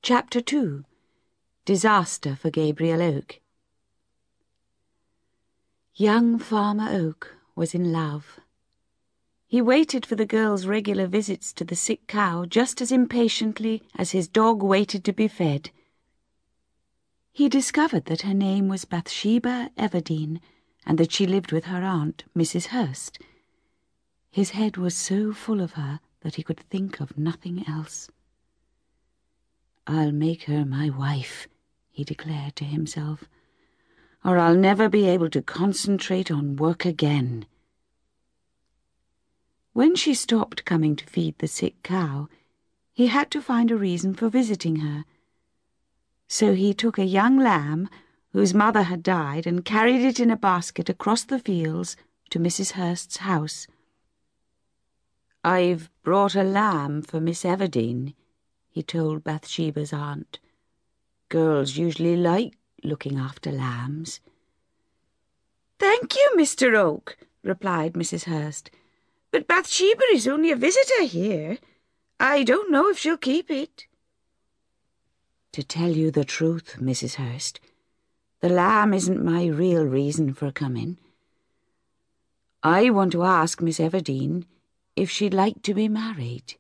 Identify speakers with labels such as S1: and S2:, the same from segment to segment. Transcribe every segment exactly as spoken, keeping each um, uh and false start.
S1: Chapter two. Disaster for Gabriel Oak. Young Farmer Oak was in love. He waited for the girl's regular visits to the sick cow just as impatiently as his dog waited to be fed. He discovered that her name was Bathsheba Everdene, and that she lived with her aunt, Missus Hurst. His head was so full of her that he could think of nothing else. "I'll make her my wife," he declared to himself, "or I'll never be able to concentrate on work again." When she stopped coming to feed the sick cow, he had to find a reason for visiting her. So he took a young lamb whose mother had died and carried it in a basket across the fields to Missus Hurst's house. "I've brought a lamb for Miss Everdene," he told Bathsheba's aunt. "Girls usually like looking after lambs."
S2: "Thank you, Mister Oak," replied Missus Hurst, "but Bathsheba is only a visitor here. I don't know if she'll keep it."
S1: "To tell you the truth, Missus Hurst, the lamb isn't my real reason for coming. I want to ask Miss Everdene if she'd like to be married."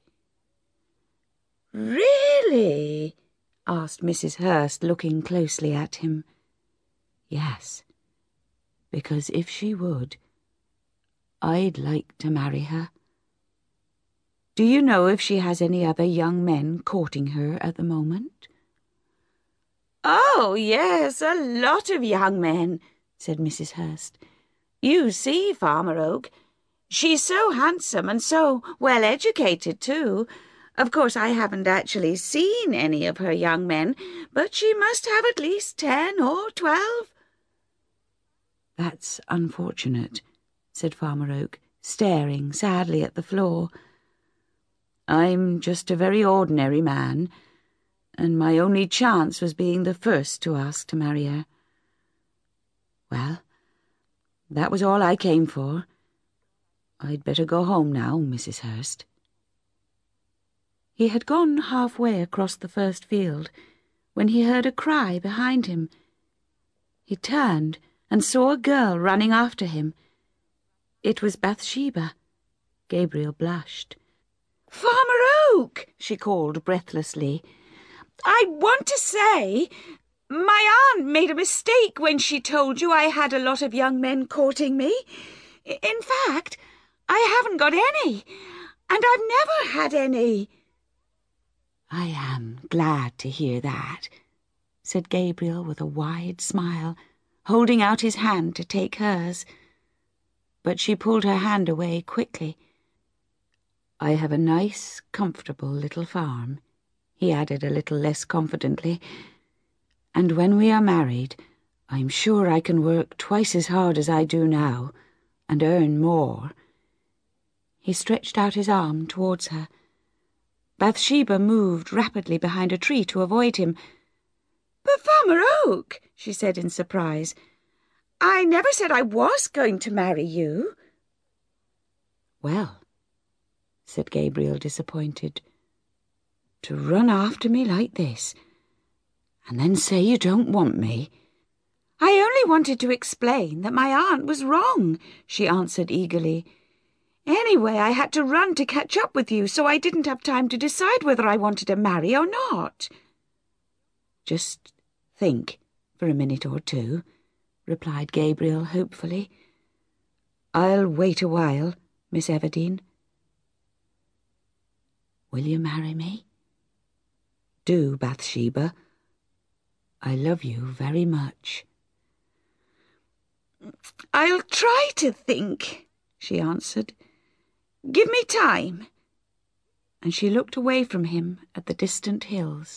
S2: "Really?"
S1: asked Missus Hurst, looking closely at him. "Yes, because if she would, I'd like to marry her. Do you know if she has any other young men courting her at the moment?"
S2: "Oh, yes, a lot of young men," said Missus Hurst. "You see, Farmer Oak, she's so handsome and so well educated too. Of course I haven't actually seen any of her young men, but she must have at least ten or twelve."
S1: "That's unfortunate," said Farmer Oak, staring sadly at the floor. "I'm just a very ordinary man, and my only chance was being the first to ask to marry her. Well, that was all I came for. I'd better go home now, Missus Hurst." He had gone halfway across the first field when he heard a cry behind him. He turned and saw a girl running after him. It was Bathsheba. Gabriel blushed.
S2: "Farmer Oak," she called breathlessly, "I want to say, my aunt made a mistake when she told you I had a lot of young men courting me. In fact, I haven't got any, and I've never had any."
S1: "I am glad to hear that," said Gabriel with a wide smile, holding out his hand to take hers. But she pulled her hand away quickly. "I have a nice, comfortable little farm," he added a little less confidently, "and when we are married, I'm sure I can work twice as hard as I do now, and earn more." He stretched out his arm towards her. Bathsheba moved rapidly behind a tree to avoid him.
S2: "But Farmer Oak," she said in surprise, "I never said I was going to marry you."
S1: "Well," said Gabriel, disappointed, "to run after me like this, and then say you don't want me."
S2: "I only wanted to explain that my aunt was wrong," she answered eagerly. "Anyway, I had to run to catch up with you, so I didn't have time to decide whether I wanted to marry or not."
S1: "Just think for a minute or two," replied Gabriel hopefully. "I'll wait a while, Miss Everdene. Will you marry me? Do, Bathsheba. I love you very much."
S2: "I'll try to think," she answered. "Give me time."
S1: And she looked away from him at the distant hills.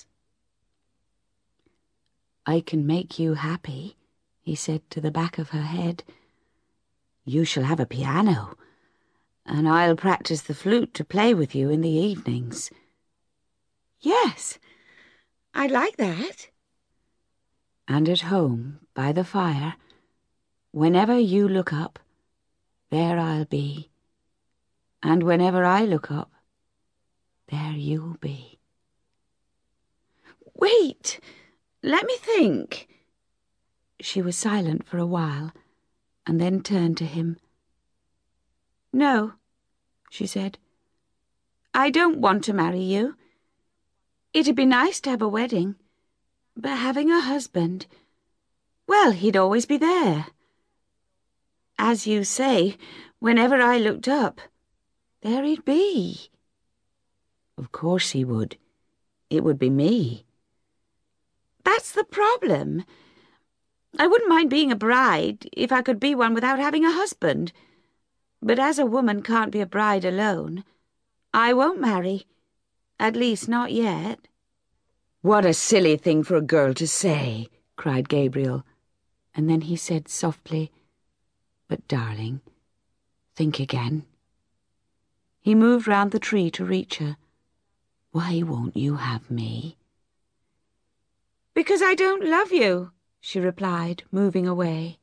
S1: "I can make you happy," he said to the back of her head. "You shall have a piano, and I'll practice the flute to play with you in the evenings."
S2: "Yes, I like that."
S1: "And at home, by the fire, whenever you look up, there I'll be. And whenever I look up, there you'll be."
S2: Wait, let me think.
S1: She was silent for a while, and then turned to him. "No," she said. "I don't want to marry you. It'd be nice to have a wedding, but having a husband, well, he'd always be there. As you say, whenever I looked up, there he'd be." "Of course he would. It would be me."
S2: "That's the problem. I wouldn't mind being a bride if I could be one without having a husband. But as a woman can't be a bride alone, I won't marry. At least, not yet."
S1: "What a silly thing for a girl to say," cried Gabriel. And then he said softly, "But, darling, think again." He moved round the tree to reach her. "Why won't you have me?"
S2: "Because I don't love you," she replied, moving away.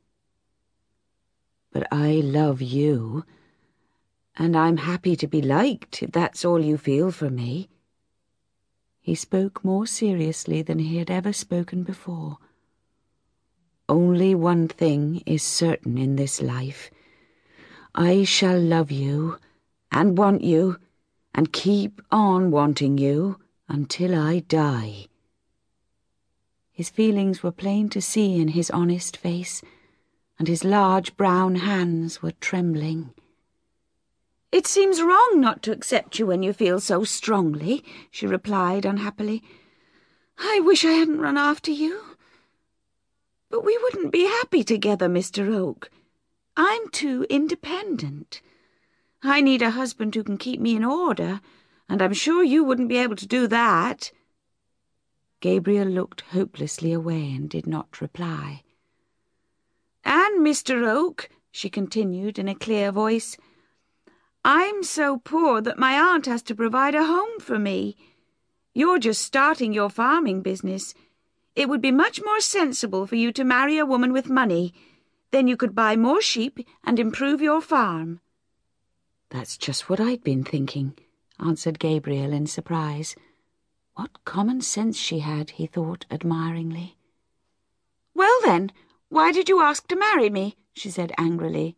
S1: "But I love you, and I'm happy to be liked, if that's all you feel for me." He spoke more seriously than he had ever spoken before. "Only one thing is certain in this life. I shall love you, and want you, and keep on wanting you until I die." His feelings were plain to see in his honest face, and his large brown hands were trembling.
S2: "It seems wrong not to accept you when you feel so strongly," she replied unhappily. "I wish I hadn't run after you. But we wouldn't be happy together, Mister Oak. I'm too independent. I need a husband who can keep me in order, and I'm sure you wouldn't be able to do that."
S1: Gabriel looked hopelessly away and did not reply.
S2: "And, Mister Oak," she continued in a clear voice, "I'm so poor that my aunt has to provide a home for me. You're just starting your farming business. It would be much more sensible for you to marry a woman with money. Then you could buy more sheep and improve your farm."
S1: "That's just what I'd been thinking," answered Gabriel in surprise. What common sense she had, he thought admiringly.
S2: "Well then, why did you ask to marry me?" she said angrily.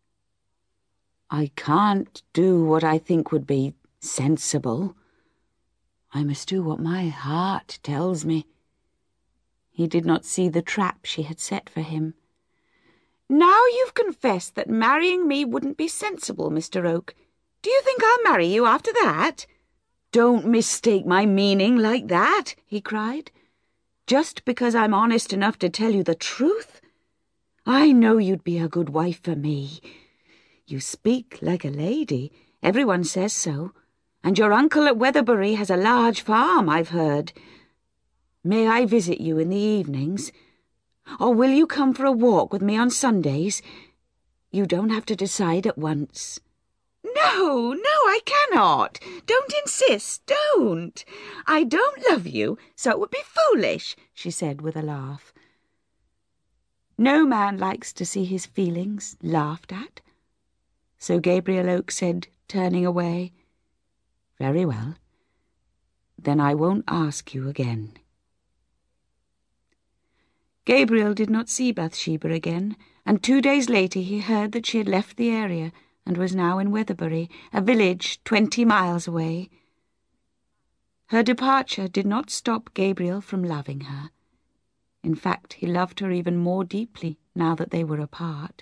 S1: "I can't do what I think would be sensible. I must do what my heart tells me." He did not see the trap she had set for him.
S2: "Now you've confessed that marrying me wouldn't be sensible, Mister Oak. Do you think I'll marry you after that?"
S1: "Don't mistake my meaning like that," he cried. "Just because I'm honest enough to tell you the truth. I know you'd be a good wife for me. You speak like a lady, everyone says so, and your uncle at Weatherbury has a large farm, I've heard. May I visit you in the evenings? Or will you come for a walk with me on Sundays? You don't have to decide at once."
S2: "No, no, I cannot. Don't insist, don't. I don't love you, so it would be foolish," she said with a laugh.
S1: No man likes to see his feelings laughed at. So Gabriel Oak said, turning away, "Very well. Then I won't ask you again." Gabriel did not see Bathsheba again, and two days later he heard that she had left the area and was now in Weatherbury, a village twenty miles away. Her departure did not stop Gabriel from loving her. In fact, he loved her even more deeply now that they were apart.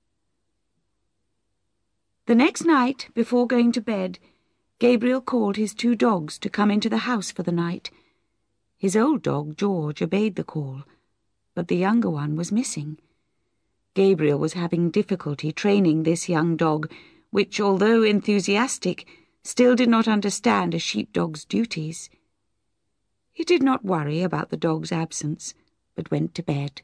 S1: The next night, before going to bed, Gabriel called his two dogs to come into the house for the night. His old dog, George, obeyed the call, but the younger one was missing. Gabriel was having difficulty training this young dog, which, although enthusiastic, still did not understand a sheepdog's duties. He did not worry about the dog's absence, but went to bed.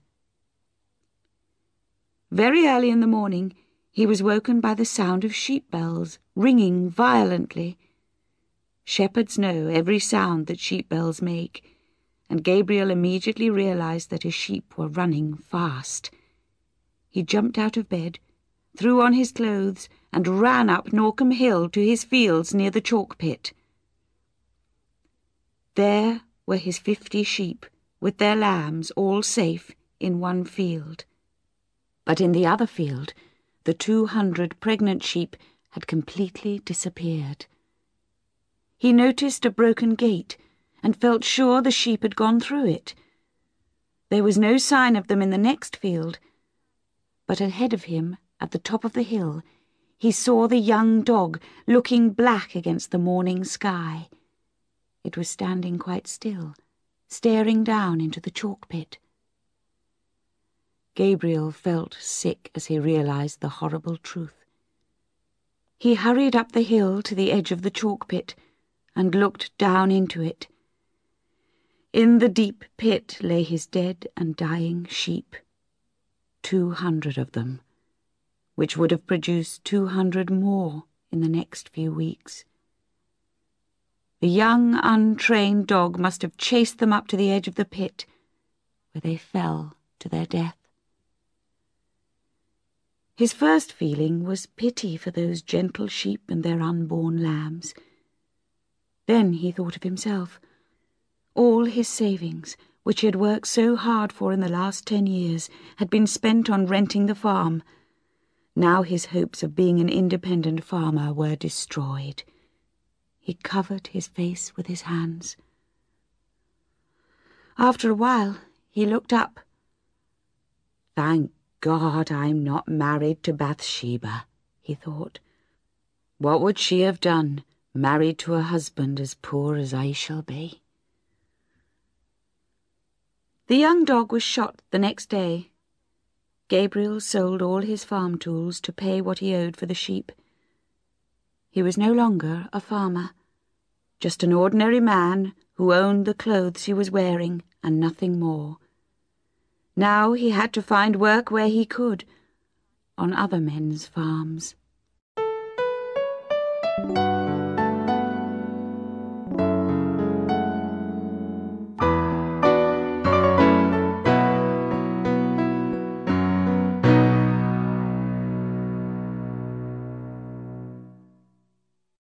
S1: Very early in the morning, he was woken by the sound of sheep bells ringing violently. Shepherds know every sound that sheep bells make, and Gabriel immediately realized that his sheep were running fast. He jumped out of bed, threw on his clothes, and ran up Norcombe Hill to his fields near the chalk pit. There, were his fifty sheep, with their lambs all safe in one field. But in the other field, the two hundred pregnant sheep had completely disappeared. He noticed a broken gate and felt sure the sheep had gone through it. There was no sign of them in the next field, but ahead of him, at the top of the hill, he saw the young dog looking black against the morning sky. It was standing quite still, staring down into the chalk pit. Gabriel felt sick as he realized the horrible truth. He hurried up the hill to the edge of the chalk pit and looked down into it. In the deep pit lay his dead and dying sheep, two hundred of them, which would have produced two hundred more in the next few weeks. The young, untrained dog must have chased them up to the edge of the pit, where they fell to their death. His first feeling was pity for those gentle sheep and their unborn lambs. Then he thought of himself. All his savings, which he had worked so hard for in the last ten years, had been spent on renting the farm. Now his hopes of being an independent farmer were destroyed. He covered his face with his hands. After a while, he looked up. "Thank God I'm not married to Bathsheba," he thought. "What would she have done, married to a husband as poor as I shall be?" The young dog was shot the next day. Gabriel sold all his farm tools to pay what he owed for the sheep. He was no longer a farmer, just an ordinary man who owned the clothes he was wearing and nothing more. Now he had to find work where he could, on other men's farms.